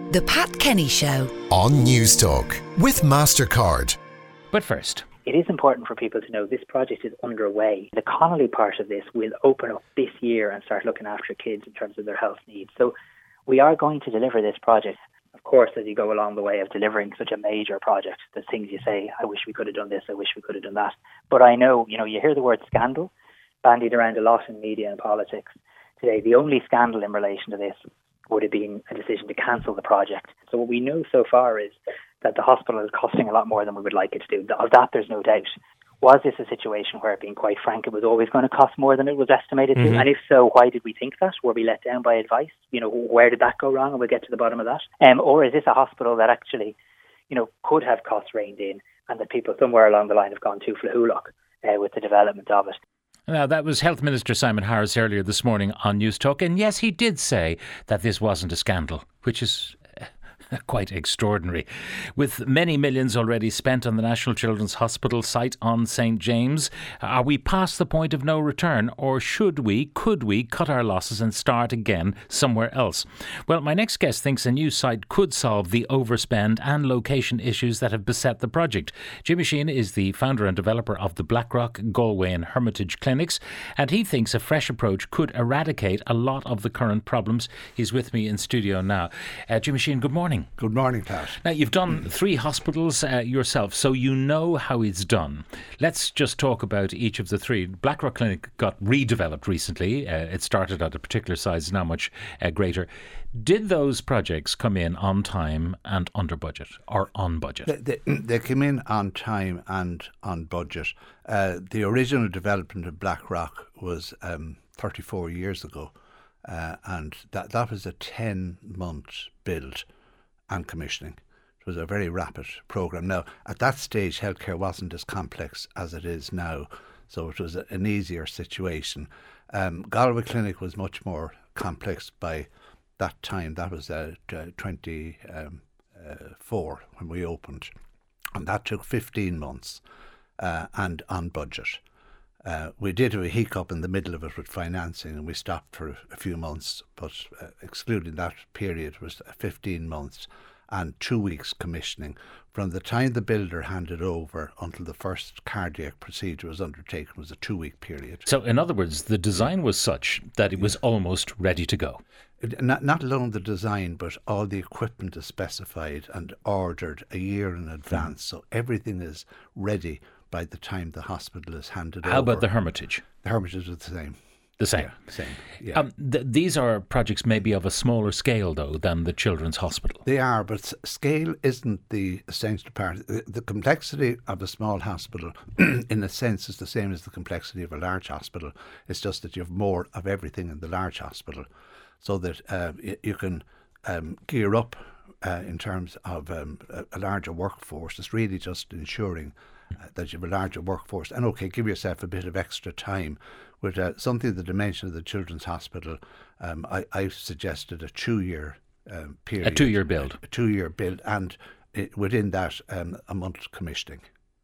The Pat Kenny Show on News Talk with MasterCard. But first, it is important for people to know this project is underway. The Connolly part of this will open up this year and start looking after kids in terms of their health needs. So we are going to deliver this project. Of course, as you go along the way of delivering such a major project, there's things you say, I wish we could have done this, I wish we could have done that. But I know, you hear the word scandal bandied around a lot in media and politics today. The only scandal in relation to this would have been a decision to cancel the project. So what we know so far is that the hospital is costing a lot more than we would like it to do. Of that, there's no doubt. Was this a situation where, being quite frank, it was always going to cost more than it was estimated to? And if so, why did we think that? Were we let down by advice? Where did that go wrong? And we'll get to the bottom of that. Or is this a hospital that actually, could have costs reined in and that people somewhere along the line have gone too flahulok with the development of it? Now, that was Health Minister Simon Harris earlier this morning on News Talk. And yes, he did say that this wasn't a scandal, which is quite extraordinary. With many millions already spent on the National Children's Hospital site on St James, are we past the point of no return, or could we cut our losses and start again somewhere else? Well, my next guest thinks a new site could solve the overspend and location issues that have beset the project. Jimmy Sheehan is the founder and developer of the Blackrock, Galway and Hermitage clinics, and he thinks a fresh approach could eradicate a lot of the current problems. He's with me in studio now. Jimmy Sheehan, good morning. Good morning, Pat. Now, you've done 3 hospitals yourself, so you know how it's done. Let's just talk about each of the 3. Blackrock Clinic got redeveloped recently. It started at a particular size, now much greater. Did those projects come in on time and under budget, or on budget? They came in on time and on budget. The original development of Blackrock was 34 years ago, and that was a 10-month build and commissioning. It was a very rapid programme. Now, at that stage, healthcare wasn't as complex as it is now, so it was an easier situation. Galway Clinic was much more complex by that time. That was 24 when we opened, and that took 15 months and on budget. We did have a hiccup in the middle of it with financing, and we stopped for a few months, but excluding that period was 15 months and 2 weeks commissioning. From the time the builder handed over until the first cardiac procedure was undertaken was a 2-week period. So, in other words, the design was such that it was almost ready to go. Not alone the design, but all the equipment is specified and ordered a year in advance, so everything is ready by the time the hospital is handed over. How about the Hermitage? The Hermitage is the same. The same? Yeah, same, yeah. These are projects maybe of a smaller scale, though, than the Children's Hospital. They are, but scale isn't the essential part. The complexity of a small hospital, in a sense, is the same as the complexity of a large hospital. It's just that you have more of everything in the large hospital, so that you can gear up in terms of a larger workforce. It's really just ensuring that you have a larger workforce, and give yourself a bit of extra time. With something the dimension of the Children's Hospital, I've suggested a 2-year period. A 2-year build. A 2-year build, and within that, a month commissioning.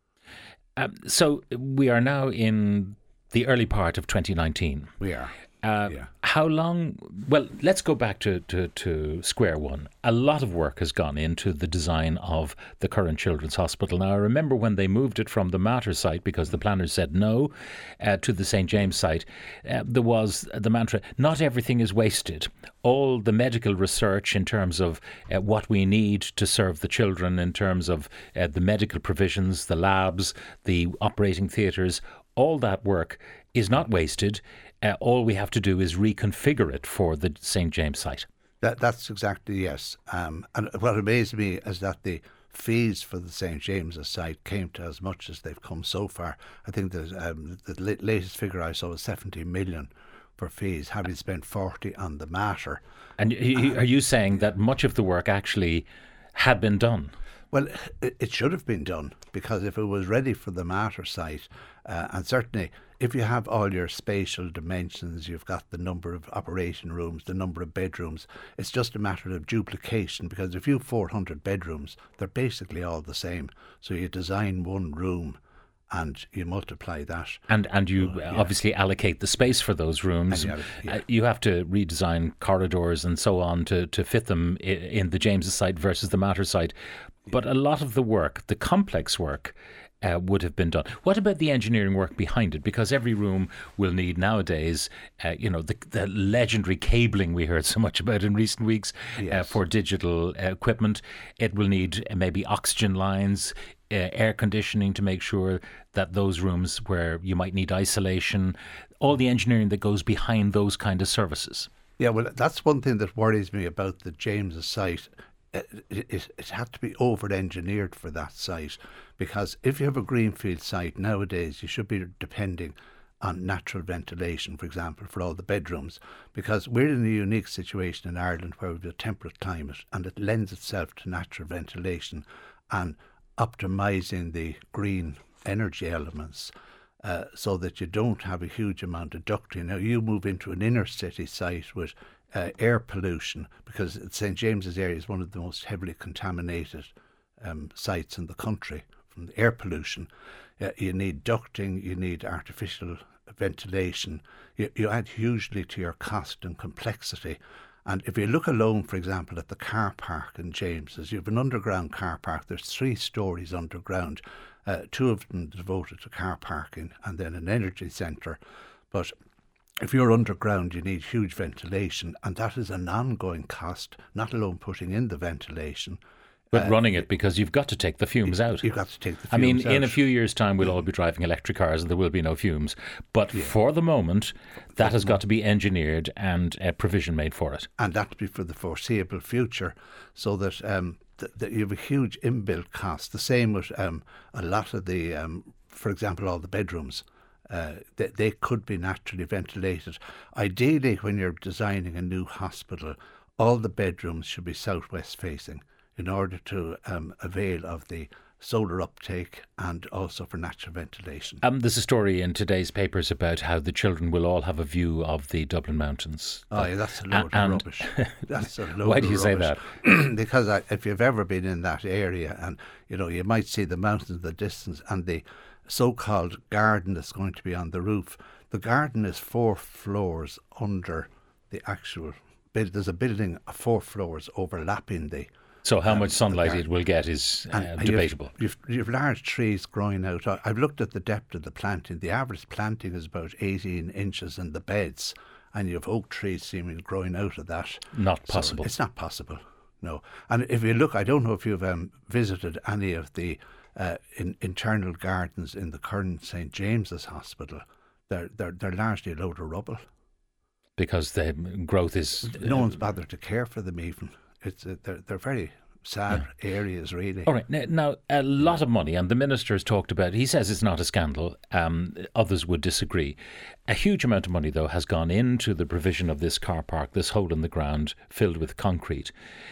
So we are now in the early part of 2019. We are. How long? Well, let's go back to square one. A lot of work has gone into the design of the current Children's Hospital. Now, I remember when they moved it from the Mater site, because the planners said no, to the St James site, there was the mantra, not everything is wasted. All the medical research in terms of what we need to serve the children, in terms of the medical provisions, the labs, the operating theatres, all that work is not wasted. All we have to do is reconfigure it for the St James site. That's exactly, yes. And what amazed me is that the fees for the St James's site came to as much as they've come so far. I think the latest figure I saw was 70 million for fees, having spent 40 on the Mater. And are you saying that much of the work actually had been done? Well, it should have been done, because if it was ready for the Mater site, and certainly if you have all your spatial dimensions, you've got the number of operation rooms, the number of bedrooms, it's just a matter of duplication, because if you have 400 bedrooms, they're basically all the same. So you design one room and you multiply that. And you obviously allocate the space for those rooms. You have to redesign corridors and so on to fit them in the James's site versus the Mater site. But a lot of the work, the complex work, would have been done. What about the engineering work behind it? Because every room will need nowadays, the legendary cabling we heard so much about in recent weeks for digital equipment. It will need maybe oxygen lines, air conditioning to make sure that those rooms where you might need isolation, all the engineering that goes behind those kind of services. Yeah, well, that's one thing that worries me about the James's site. It had to be over-engineered for that site, because if you have a greenfield site nowadays, you should be depending on natural ventilation, for example, for all the bedrooms, because we're in a unique situation in Ireland where we have a temperate climate and it lends itself to natural ventilation and optimising the green energy elements so that you don't have a huge amount of ducting. Now, you move into an inner city site with air pollution, because St James's area is one of the most heavily contaminated sites in the country from the air pollution. You need ducting, you need artificial ventilation. You add hugely to your cost and complexity. And if you look alone, for example, at the car park in James's, you have an underground car park. There's 3 stories underground, 2 of them devoted to car parking, and then an energy centre. But if you're underground, you need huge ventilation, and that is an ongoing cost, not alone putting in the ventilation, but running it, because you've got to take the fumes out. You've got to take the fumes out. In a few years' time, we'll all be driving electric cars and there will be no fumes. But for the moment, that has got to be engineered and provision made for it. And that to be for the foreseeable future, so that that you have a huge inbuilt cost. The same with a lot of the, for example, all the bedrooms. They could be naturally ventilated. Ideally, when you're designing a new hospital, all the bedrooms should be southwest facing in order to avail of the solar uptake and also for natural ventilation. There's a story in today's papers about how the children will all have a view of the Dublin Mountains. Oh, yeah, that's a load of rubbish. That's a load Why do you say that? Because if you've ever been in that area, and you might see the mountains in the distance and the so-called garden that's going to be on the roof. The garden is 4 floors under the actual build. There's a building of 4 floors overlapping the. So how much sunlight it will get is debatable. You've large trees growing out. I've looked at the depth of the planting. The average planting is about 18 inches in the beds, and you have oak trees seemingly growing out of that. Not possible. So it's not possible, no. And if you look, I don't know if you've visited any of the internal gardens in the current St James's Hospital. They're largely a load of rubble. Because the growth is... No one's bothered to care for them even. They're very sad areas, really. All right. Now, a lot of money, and the minister has talked about it. He says it's not a scandal. Others would disagree. A huge amount of money, though, has gone into the provision of this car park, this hole in the ground filled with concrete.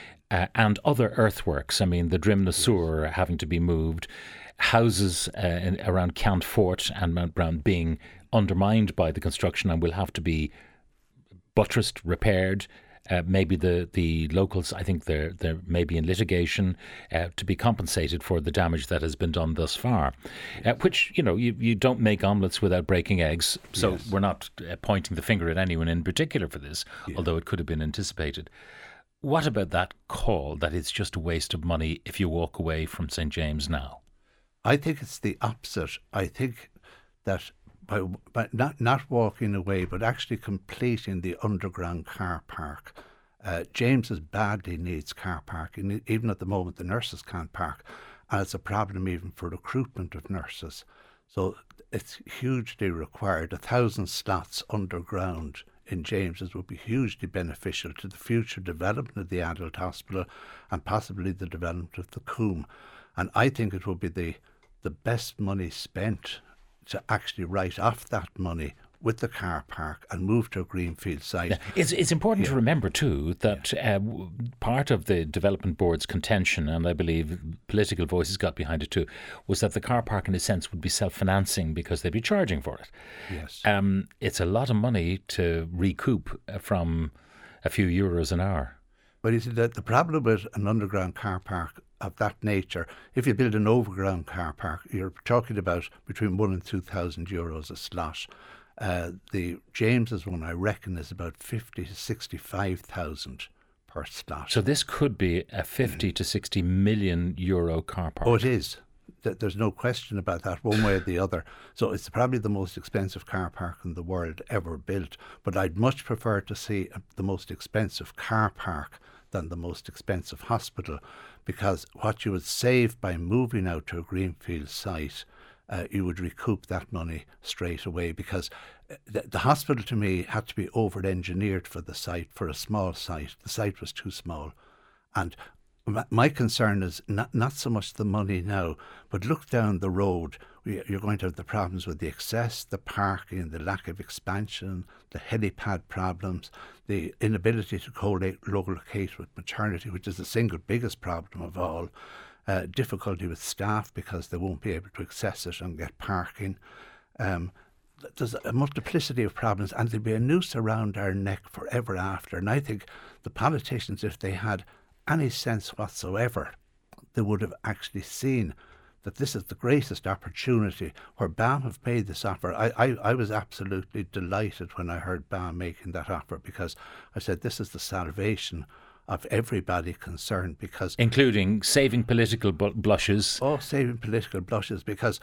And other earthworks. I mean, the Drimna Sewer having to be moved, houses around Countfort and Mount Brown being undermined by the construction and will have to be buttressed, repaired. Maybe the locals, I think they're maybe in litigation to be compensated for the damage that has been done thus far. Which, you don't make omelettes without breaking eggs. So we're not pointing the finger at anyone in particular for this, although it could have been anticipated. What about that call that it's just a waste of money if you walk away from St James now? I think it's the opposite. I think that by not walking away, but actually completing the underground car park, James's badly needs car parking. Even at the moment, the nurses can't park, and it's a problem even for recruitment of nurses. So it's hugely required. 1,000 slots underground in James's would be hugely beneficial to the future development of the adult hospital and possibly the development of the Coombe. And I think it would be the best money spent to actually write off that money with the car park and move to a greenfield site. Yeah. It's important to remember too that part of the development board's contention, and I believe political voices got behind it too, was that the car park in a sense would be self-financing because they'd be charging for it. Yes. It's a lot of money to recoup from a few euros an hour. But you see, the problem with an underground car park of that nature, if you build an overground car park, you're talking about between €1,000 and €2,000 a slot. The James's one, I reckon, is about 50 to 65,000 per slot. So this could be a 50 to 60 million euro car park. Oh, it is. There's no question about that, one way or the other. So it's probably the most expensive car park in the world ever built. But I'd much prefer to see the most expensive car park than the most expensive hospital, because what you would save by moving out to a greenfield site, you would recoup that money straight away, because the hospital to me had to be over-engineered for the site, for a small site. The site was too small. And my concern is not so much the money now, but look down the road. You're going to have the problems with the access, the parking, the lack of expansion, the helipad problems, the inability to co-locate with maternity, which is the single biggest problem of all. Difficulty with staff because they won't be able to access it and get parking. There's a multiplicity of problems, and there'll be a noose around our neck forever after. And I think the politicians, if they had any sense whatsoever, they would have actually seen that this is the greatest opportunity where BAM have made this offer. I was absolutely delighted when I heard BAM making that offer, because I said this is the salvation of everybody concerned, because including saving political blushes. Oh, saving political blushes, because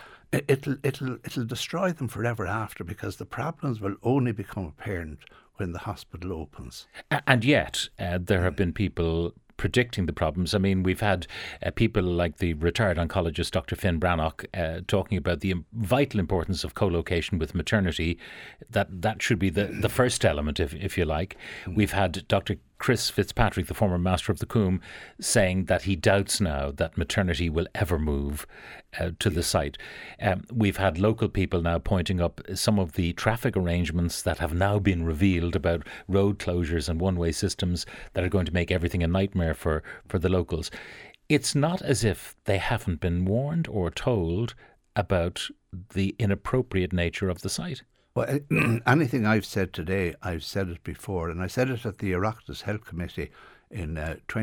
it'll destroy them forever after, because the problems will only become apparent when the hospital opens. And yet, there have been people predicting the problems. I mean, we've had people like the retired oncologist Dr. Finn Brannock talking about the vital importance of co-location with maternity. That should be the first element, if you like. We've had Dr. Chris Fitzpatrick, the former Master of the Coombe, saying that he doubts now that maternity will ever move to the site. We've had local people now pointing up some of the traffic arrangements that have now been revealed about road closures and one-way systems that are going to make everything a nightmare for the locals. It's not as if they haven't been warned or told about the inappropriate nature of the site. Well, anything I've said today, I've said it before, and I said it at the Oireachtas Health Committee in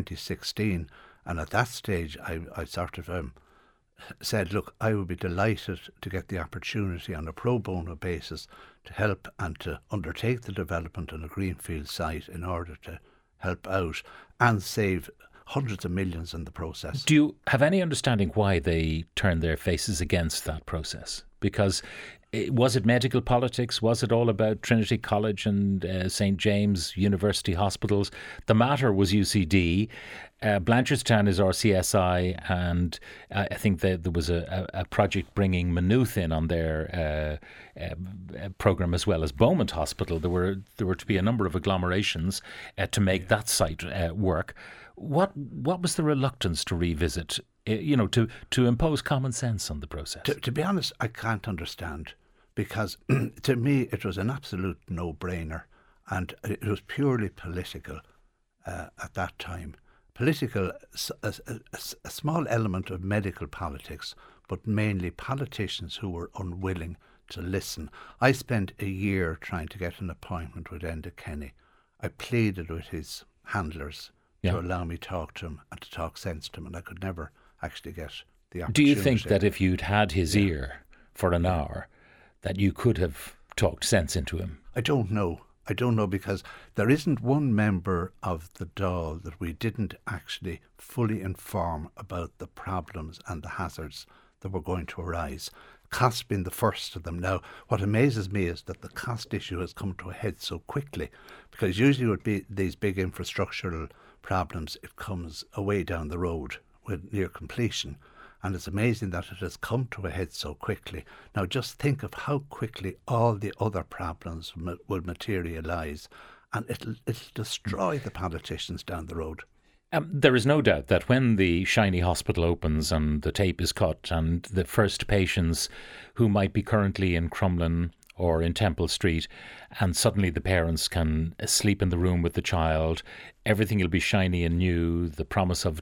2016, and at that stage I sort of said, look, I would be delighted to get the opportunity on a pro bono basis to help and to undertake the development on a greenfield site in order to help out and save hundreds of millions in the process. Do you have any understanding why they turned their faces against that process? Because was it medical politics? Was it all about Trinity College and St. James University hospitals? The matter was UCD. Blanchardstown is RCSI, and I think that there was a project bringing Maynooth in on their programme, as well as Beaumont Hospital. There were to be a number of agglomerations to make that site work. What was the reluctance to revisit, to impose common sense on the process? To be honest, I can't understand, because to me it was an absolute no-brainer, and it was purely political at that time. Political, a small element of medical politics, but mainly politicians who were unwilling to listen. I spent a year trying to get an appointment with Enda Kenny. I pleaded with his handlers to allow me to talk to him and to talk sense to him, and I could never actually get the opportunity. Do you think that if you'd had his ear for an hour, that you could have talked sense into him? I don't know, because there isn't one member of the Dáil that we didn't actually fully inform about the problems and the hazards that were going to arise. Cost being the first of them. Now, what amazes me is that the cost issue has come to a head so quickly, because usually it would be these big infrastructural problems, it comes away down the road with near completion. And it's amazing that it has come to a head so quickly. Now just think of how quickly all the other problems will materialise, and it'll destroy the politicians down the road. There is no doubt that when the shiny hospital opens and the tape is cut and the first patients who might be currently in Crumlin or in Temple Street, and suddenly the parents can sleep in the room with the child, everything will be shiny and new, the promise of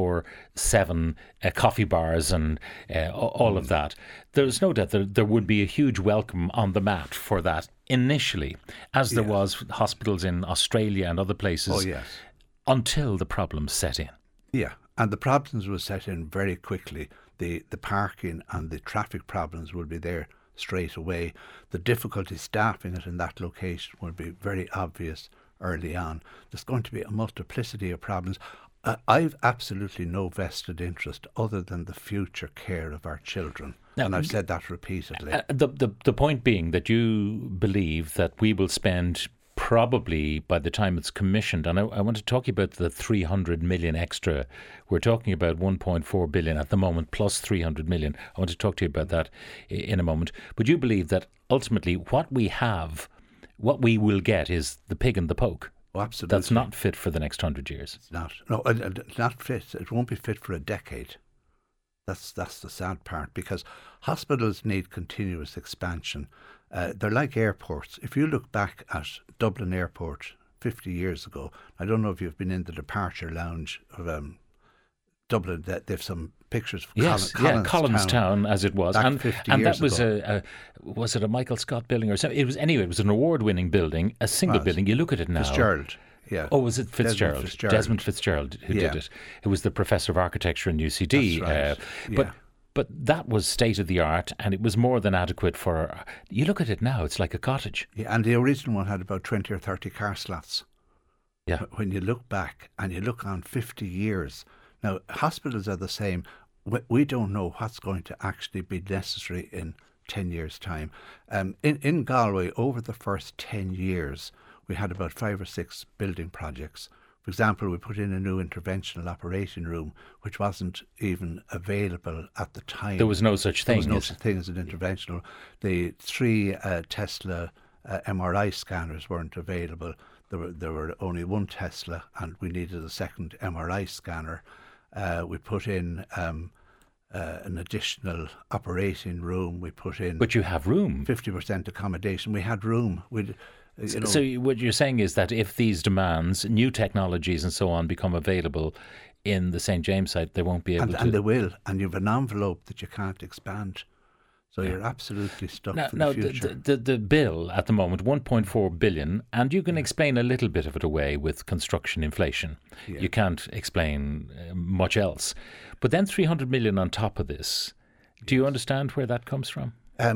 24/7 coffee bars and all of that. There's no doubt that there would be a huge welcome on the mat for that initially, as there was hospitals in Australia and other places. Oh, yes. until the problems set in. Yeah, and the problems will set in very quickly. The parking and the traffic problems will be there straight away. The difficulty staffing it in that location will be very obvious early on. There's going to be a multiplicity of problems. I've absolutely no vested interest other than the future care of our children. Now, and I've said that repeatedly. The point being that you believe that we will spend probably by the time it's commissioned, and I want to talk to you about the 300 million extra. We're talking about 1.4 billion at the moment plus 300 million. I want to talk to you about that in a moment. But you believe that ultimately what we will get is the pig and the poke. Oh, absolutely. That's not fit for the next 100 years. It's not. No, it's not fit. It won't be fit for a decade. That's the sad part, because hospitals need continuous expansion. They're like airports. If you look back at Dublin Airport 50 years ago, I don't know if you've been in the departure lounge of Dublin. They've some pictures of Collinstown as it was, and that was ago. Was it a Michael Scott building or something? It was an award-winning building, a single building. You look at it now. Fitzgerald. Yeah. Oh, was it Fitzgerald? Desmond Fitzgerald who did it. Who was the professor of architecture in UCD. That's right. But that was state of the art, and it was more than adequate for. You look at it now; it's like a cottage. Yeah, and the original one had about 20 or 30 car slots. Yeah. When you look back and you look on 50 years, now hospitals are the same. We don't know what's going to actually be necessary in 10 years' time. In Galway, over the first 10 years, we had about 5 or 6 building projects. For example, we put in a new interventional operating room, which wasn't even available at the time. There was no such thing. There was no such thing as an interventional. The 3 Tesla MRI scanners weren't available. There were only 1 Tesla, and we needed a second MRI scanner. We put in an additional operating room. We put in. But you have room. 50% accommodation. We had room. So what you're saying is that if these demands, new technologies and so on become available in the St. James site, they won't be able to. And they will. And you have an envelope that you can't expand. So you're absolutely stuck for the future. The bill at the moment, 1.4 billion, and you can explain a little bit of it away with construction inflation. Yeah. You can't explain much else. But then 300 million on top of this. Do you understand where that comes from?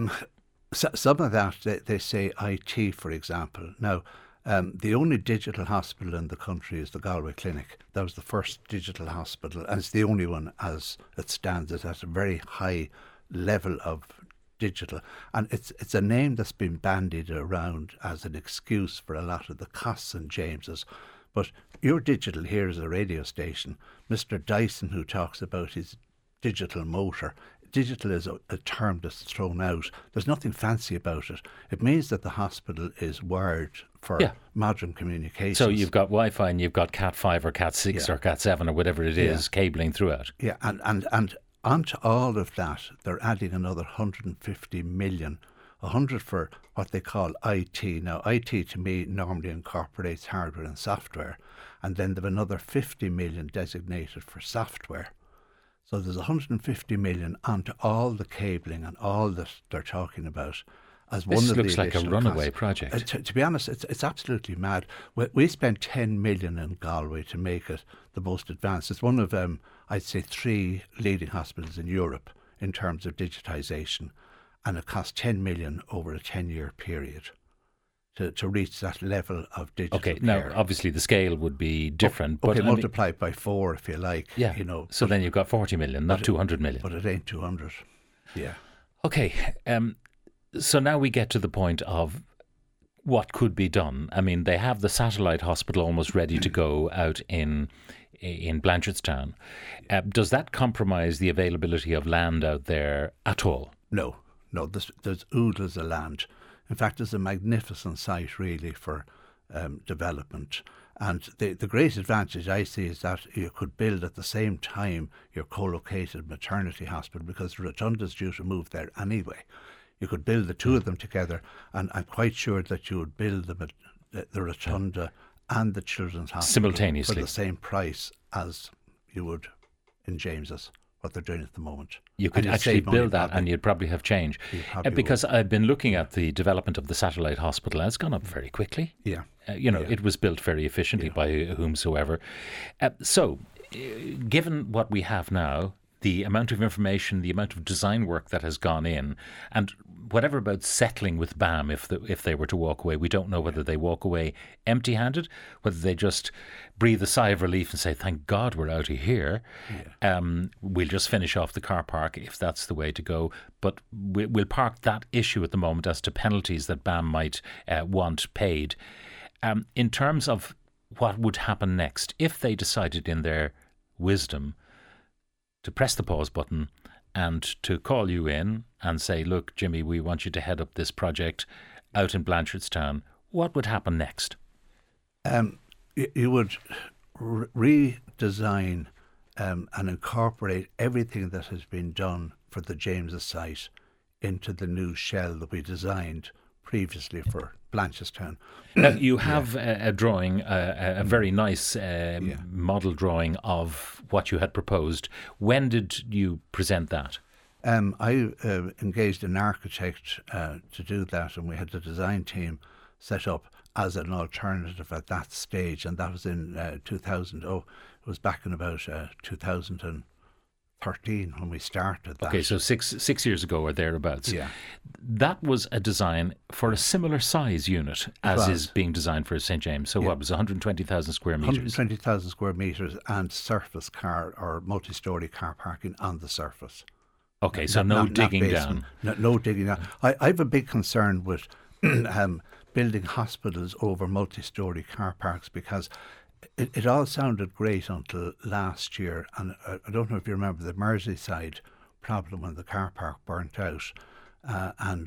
Some of that, they say IT, for example. Now, the only digital hospital in the country is the Galway Clinic. That was the first digital hospital, and it's the only one as it stands. It's at a very high level of digital, and it's a name that's been bandied around as an excuse for a lot of the costs in James's. But your digital here is a radio station. Mr. Dyson, who talks about his digital motor, digital is a term that's thrown out. There's nothing fancy about it. It means that the hospital is wired for modern communications. So you've got Wi-Fi and you've got Cat 5 or Cat 6 or Cat 7 or whatever it is, cabling throughout. Yeah, and onto all of that, they're adding another 150 million, 100 for what they call IT. Now, IT to me normally incorporates hardware and software, and then they've another 50 million designated for software. So there's 150 million onto all the cabling and all that they're talking about as one of the looks like a runaway project. To be honest, it's absolutely mad. We spent 10 million in Galway to make it the most advanced. It's one of, I'd say, 3 leading hospitals in Europe in terms of digitisation, and it cost 10 million over a 10-year period to reach that level of digital care. Now obviously the scale would be different. But multiply it by 4 if you like. Yeah. So then you've got 40 million, not 200 million. But it ain't 200. Yeah. Okay. So now we get to the point of what could be done. I mean, they have the satellite hospital almost ready to go out in Blanchardstown. Does that compromise the availability of land out there at all? No. There's oodles of land. In fact, it's a magnificent site, really, for development. And the great advantage I see is that you could build at the same time your co-located maternity hospital, because the Rotunda's due to move there anyway. You could build the 2 of them together, and I'm quite sure that you would build the Rotunda and the Children's Hospital simultaneously for the same price as you would in James's, what they're doing at the moment. You could actually build that and you'd probably have change. Because I've been looking at the development of the satellite hospital and it's gone up very quickly. Yeah. It was built very efficiently by whomsoever. So, given what we have now, the amount of information, the amount of design work that has gone in, and whatever about settling with BAM if they were to walk away, we don't know whether they walk away empty-handed, whether they just breathe a sigh of relief and say, thank God we're out of here. Yeah. We'll just finish off the car park if that's the way to go. But we'll park that issue at the moment as to penalties that BAM might want paid. In terms of what would happen next, if they decided in their wisdom to press the pause button and to call you in and say, look, Jimmy, we want you to head up this project out in Blanchardstown, what would happen next? You would redesign and incorporate everything that has been done for the James's site into the new shell that we designed previously for Blanchardstown. Now, you have a drawing, a very nice model drawing of what you had proposed. When did you present that? I engaged an architect to do that, and we had the design team set up as an alternative at that stage, and that was in 2000. It was back in about 2013 when we started that. Okay, so six years ago or thereabouts. Yeah. That was a design for a similar size unit as is being designed for St. James. So what was 120,000 square metres? 120,000 square metres and surface car or multi-storey car parking on the surface. Okay, so no digging down. No digging down. I have a big concern with building hospitals over multi-storey car parks because it all sounded great until last year, and I don't know if you remember the Merseyside problem when the car park burnt out and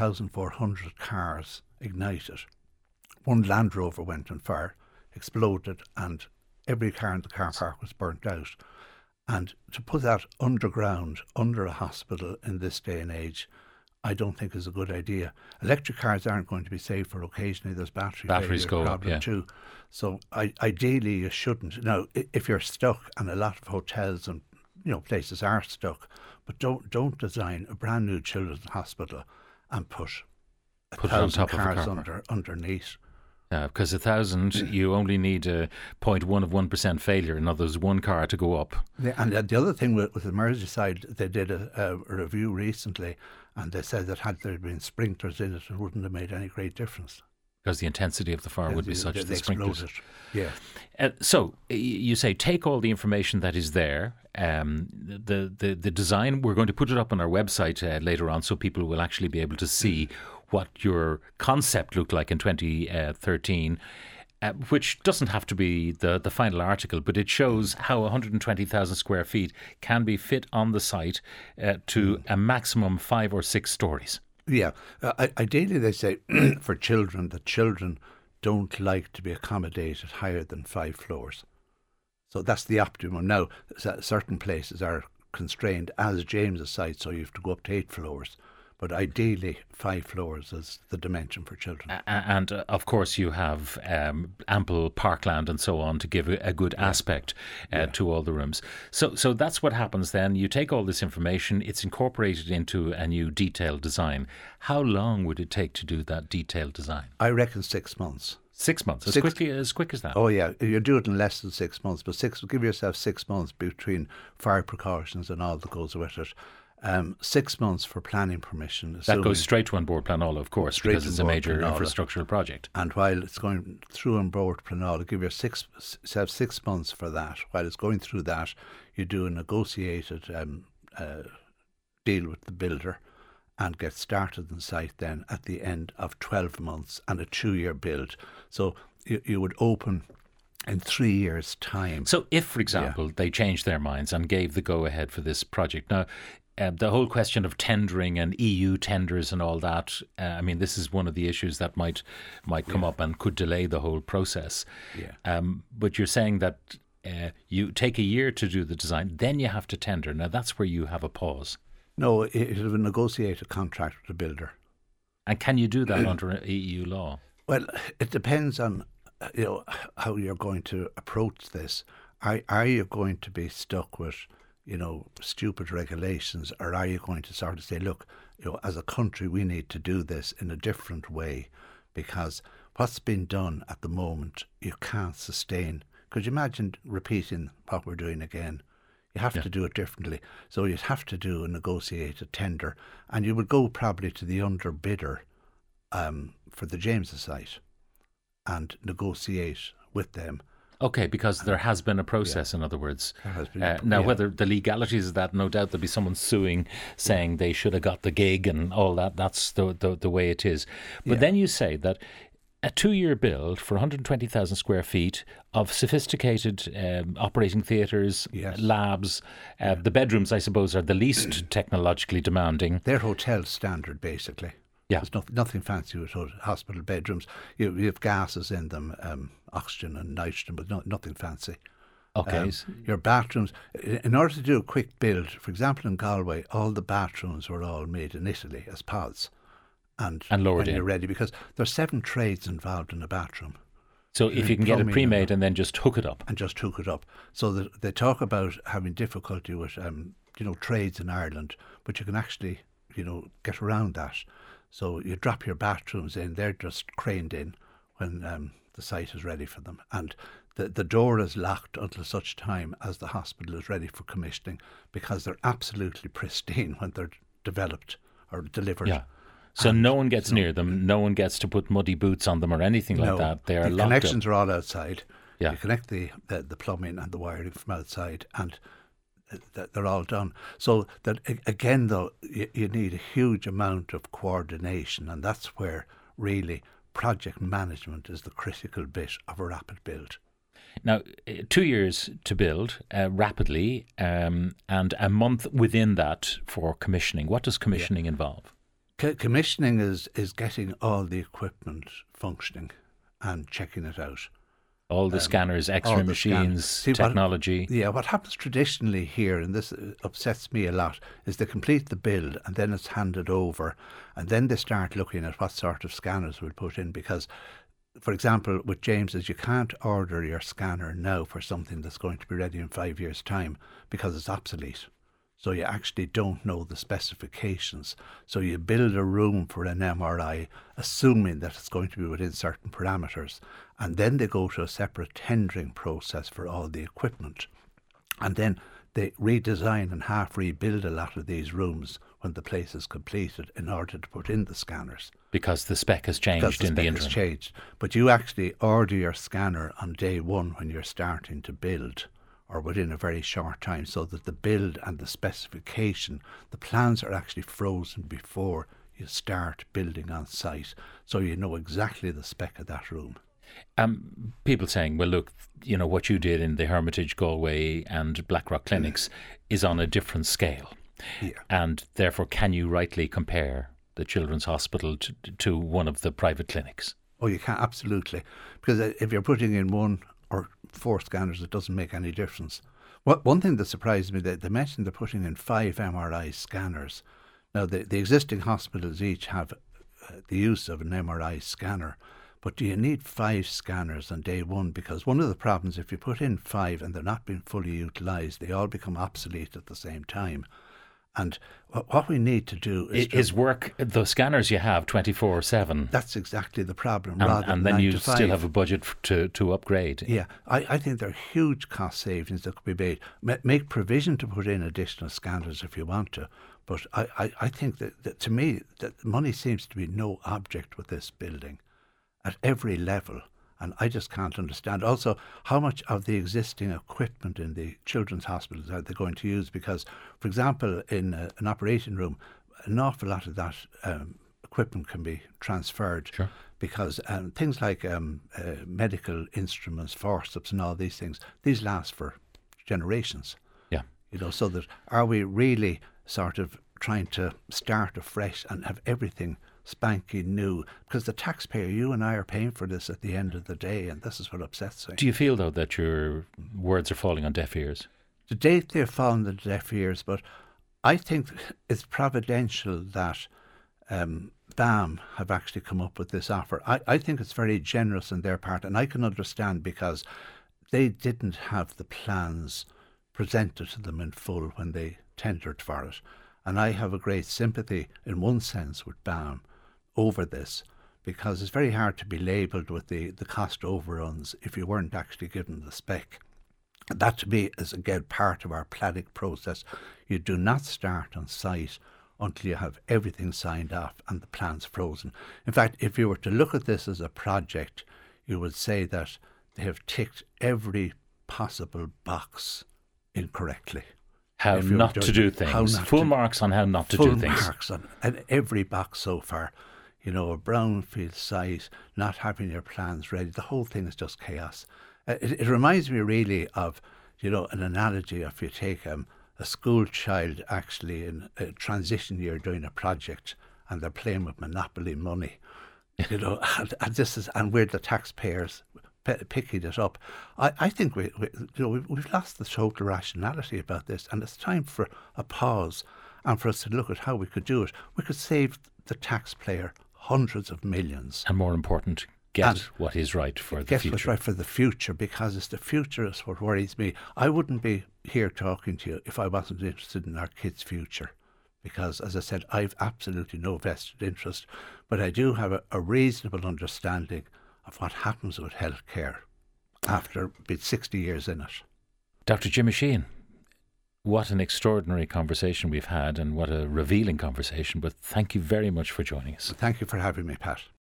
1,400 cars ignited. One Land Rover went on fire, exploded, and every car in the car park was burnt out. And to put that underground, under a hospital in this day and age, I don't think is a good idea. Electric cars aren't going to be safer. Occasionally there's batteries go problem up, too. So ideally you shouldn't. Now, if you're stuck, and a lot of hotels and places are stuck, but don't design a brand new children's hospital and put 1,000 cars underneath. Because 1,000, you only need a 0.1 of 1% failure. In other words, one car to go up. Yeah, and the other thing with the Merseyside, they did a review recently, and they said that had there been sprinklers in it, it wouldn't have made any great difference. Because the intensity of the fire would be such that the sprinklers. Yeah. So you say take all the information that is there. The design, we're going to put it up on our website later on, so people will actually be able to see what your concept looked like in 2013, which doesn't have to be the final article, but it shows how 120,000 square feet can be fit on the site to a maximum 5 or 6 stories. Yeah. Ideally, they say for children that children don't like to be accommodated higher than 5 floors. So that's the optimum. Now, certain places are constrained, as James's site, so you have to go up to 8 floors. But ideally, 5 floors is the dimension for children. And of course, you have ample parkland and so on to give a good aspect to all the rooms. So that's what happens then. You take all this information, it's incorporated into a new detailed design. How long would it take to do that detailed design? I reckon 6 months. 6 months, as quick as that. Oh yeah, you do it in less than 6 months, but give yourself 6 months between fire precautions and all that goes with it. 6 months for planning permission. That goes straight to An Bord Pleanála, of course, because it's a major infrastructural project. And while it's going through An Bord Pleanála, give yourself 6 months for that. While it's going through that, you do a negotiated deal with the builder and get started on site then at the end of 12 months and a 2-year build. So you would open in 3 years' time. So if, for example, they changed their minds and gave the go-ahead for this project, now, the whole question of tendering and EU tenders and all that, this is one of the issues that might come up and could delay the whole process. Yeah. But you're saying that you take a year to do the design, then you have to tender. Now, that's where you have a pause. No, it will negotiate a contract with the builder. And can you do that under EU law? Well, it depends on how you're going to approach this. Are you going to be stuck with stupid regulations, or are you going to sort of say, look, as a country, we need to do this in a different way, because what's been done at the moment, you can't sustain. Could you imagine repeating what we're doing again? You have to do it differently. So you'd have to do a negotiated tender, and you would go probably to the underbidder for the James's site and negotiate with them. Okay, because there has been a process, in other words. There has been now, whether the legalities of that, no doubt there'll be someone suing, saying they should have got the gig and all that. That's the way it is. But then you say that a 2-year build for 120,000 square feet of sophisticated operating theatres, labs. The bedrooms, I suppose, are the least technologically demanding. They're hotel standard, basically. Yeah. There's nothing fancy with hospital bedrooms. You have gases in them, oxygen and nitrogen, but nothing fancy. Okay. Your bathrooms, in order to do a quick build, for example, in Galway, all the bathrooms were all made in Italy as pods. And lowered when in. you're ready, because there's 7 trades involved in a bathroom. So if you can get it pre-made and then just hook it up. And just hook it up. So that they talk about having difficulty with, trades in Ireland, but you can actually, get around that. So you drop your bathrooms in, they're just craned in when the site is ready for them. And the door is locked until such time as the hospital is ready for commissioning, because they're absolutely pristine when they're developed or delivered. Yeah. So no one gets near them. No one gets to put muddy boots on them or anything like that. They are the locked connections up. are all outside. Yeah. You connect the plumbing and the wiring from outside, and they're all done. So that again, though, you need a huge amount of coordination, and that's where really project management is the critical bit of a rapid build. Now, 2 years to build rapidly, and a month within that for commissioning. What does commissioning involve? Commissioning is getting all the equipment functioning and checking it out. All the scanners, X-ray machines, technology. What happens traditionally here, and this upsets me a lot, is they complete the build and then it's handed over, and then they start looking at what sort of scanners we'll put in, because, for example, with James's, you can't order your scanner now for something that's going to be ready in 5 years' time, because it's obsolete. So you actually don't know the specifications. So you build a room for an MRI, assuming that it's going to be within certain parameters. And then they go to a separate tendering process for all the equipment. And then they redesign and half rebuild a lot of these rooms when the place is completed in order to put in the scanners. Because the spec has changed in the interim. Has changed. But you actually order your scanner on day one when you're starting to build, or within a very short time, so that the build and the specification, the plans are actually frozen before you start building on site, so you know exactly the spec of that room. People saying, well, look, what you did in the Hermitage, Galway and Blackrock clinics is on a different scale. Yeah. And therefore, can you rightly compare the Children's Hospital to one of the private clinics? Oh, you can, absolutely. Because if you're putting in 1 or 4 scanners, it doesn't make any difference. One thing that surprised me, they mentioned they're putting in 5 MRI scanners. Now, the existing hospitals each have the use of an MRI scanner, but do you need 5 scanners on day one? Because one of the problems, if you put in 5 and they're not being fully utilised, they all become obsolete at the same time. And what we need to do is work the scanners you have 24/7. That's exactly the problem. And then you still have a budget to upgrade. Yeah, I think there are huge cost savings that could be made. Make provision to put in additional scanners if you want to. But I think that to me, that money seems to be no object with this building at every level. And I just can't understand. Also, how much of the existing equipment in the children's hospitals are they going to use? Because, for example, in an operating room, an awful lot of that equipment can be transferred. Sure. Because things like medical instruments, forceps and all these things, these last for generations. Yeah. So that are we really sort of trying to start afresh and have everything spanking new, because the taxpayer, you and I, are paying for this at the end of the day, and this is what upsets me. Do you feel, though, that your words are falling on deaf ears? To date, they've fallen on deaf ears, but I think it's providential that BAM have actually come up with this offer. I think it's very generous on their part, and I can understand, because they didn't have the plans presented to them in full when they tendered for it. And I have a great sympathy, in one sense, with BAM over this, because it's very hard to be labelled with the cost overruns if you weren't actually given the spec. And that, to me, is again part of our planning process. You do not start on site until you have everything signed off and the plans frozen. In fact, if you were to look at this as a project, you would say that they have ticked every possible box incorrectly. How not to do things. Full marks on how not to do things. Full marks on every box so far. You know, a brownfield site, not having your plans ready. The whole thing is just chaos. It reminds me really of, you know, an analogy. If you take a school child actually in a transition year doing a project and they're playing with Monopoly money, you know, and we're the taxpayers picking it up. I think we've lost the total rationality about this, and it's time for a pause and for us to look at how we could do it. We could save the taxpayer hundreds of millions. And more important, get what is right for the future. Get what's right for the future, because it's the future is what worries me. I wouldn't be here talking to you if I wasn't interested in our kids' future, because, as I said, I've absolutely no vested interest, but I do have a reasonable understanding of what happens with healthcare after being 60 years in it. Dr. Jimmy Sheehan, what an extraordinary conversation we've had, and what a revealing conversation, but thank you very much for joining us. Thank you for having me, Pat.